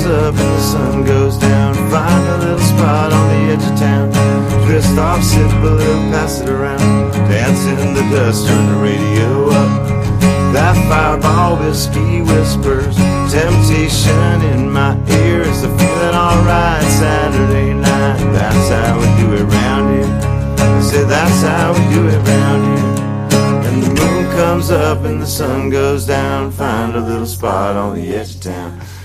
up and the sun goes down. Find a little spot on the edge of town. Twist off, sip a little, pass it around. Dance in the dust, turn the radio up. That Fireball whiskey whispers temptation in my ear. It's the feeling alright Saturday night. That's how we do it round here. I said that's how we do it round here. And the moon comes up and the sun goes down. Find a little spot on the edge of town.